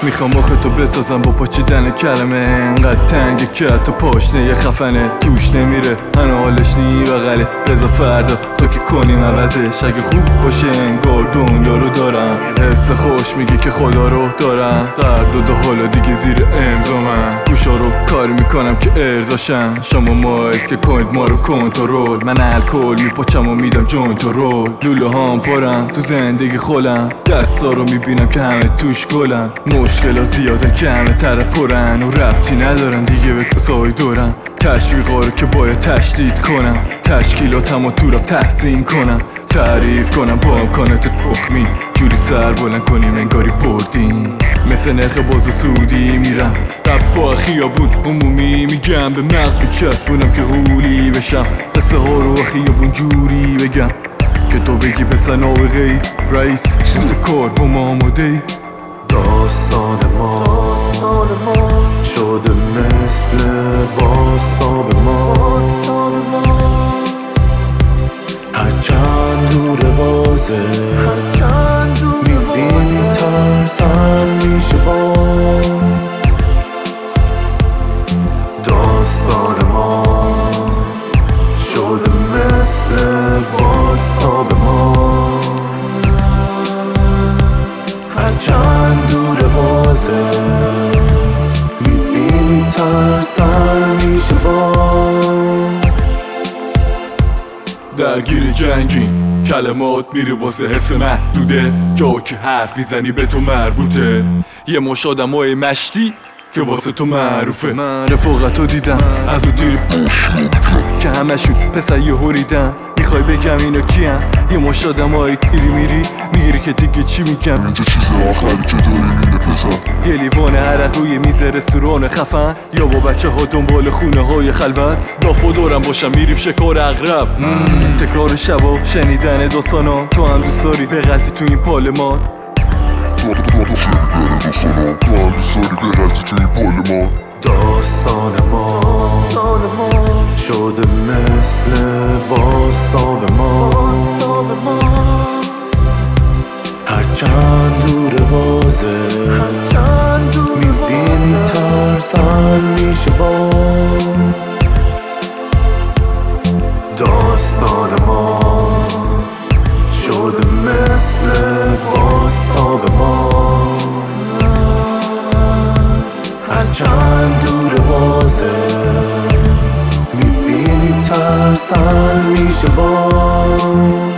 میخوام آخه تو بسازم با پاچیدن کلمه، انقدر تنگه که حتی پاشنه یه خفنه توش نمیره، هنو حالش نی بغله. بذار فردا تا که کنیم عوضش، اگه خوب باشه انگار دنیا رو دارم. حس خوش میگه که خدا رو دارم، قرارداد حالا دیگه زیر امضا من. گوشا رو کار میکنم که ارزاشن، شما مایل که کنید ما رو کنترل. من الکل میپاچم و میدم جوینت و رول. لوله هام پرم تو زندگی خولم، دستا رو میبینم که همه توش گلن. مشکلا زیاده که همه طرف پرن و ربطی ندارن دیگه به کسای دورن. تشویقا رو که باید تشدید کنم، تشکیلاتم و تو را تحسین کنم، تعریف کنم با امکانات تخمی، جوری سر بلند کنیم انگاری بردیم. مثل نرخ باز سودی میرم رب با خیابون عمومی، میگم به مغز میچسبونم که غولی بشم. قصه ها رو خیابون جوری بگم که تو بگی پسر نابغه‌ای رئیس مثل کار با ما آماده. داستان ما شده مثل باستاب ما، هرچند دور وازه میبینی ترسن میشه با. داستان ما شده مثل باستاب ما، هرچند دور وازه میبینی ترسن میشه با. درگیر جنگیم کلمات میره واسه حفظ محدوده، جا که حرف میزنی به تو مربوطه. یه مش آدمای مشتی که واسه تو معروفه. من رفاقتو دیدم از اون دیر که همشون پسر یه هوریدن. میخوای بگم اینا کیان؟ یه مش آدمای کیری میری میگیری که دیگه چی میگم. اینجا چیز آخری که داری میره پسر، یه لیوان عرق روی میز رستوران خفن، یا با بچه ها دنبال خونه های خلوت. دافو دورم باشم میریم شکار اغرب، تکرار شبا شنیدن داستانا. تو هم دوست داری بغلطی تو این پارلمان؟ تو هم دوست داری بغلطی تو این پارلمان؟ داستان ما شده مثل باستاب ما، هرچند دور وازه میبینی ترسن میشه با. داستان ما شده مثل باستاب ما، هرچند دور وازه میبینی ترسن میشه با.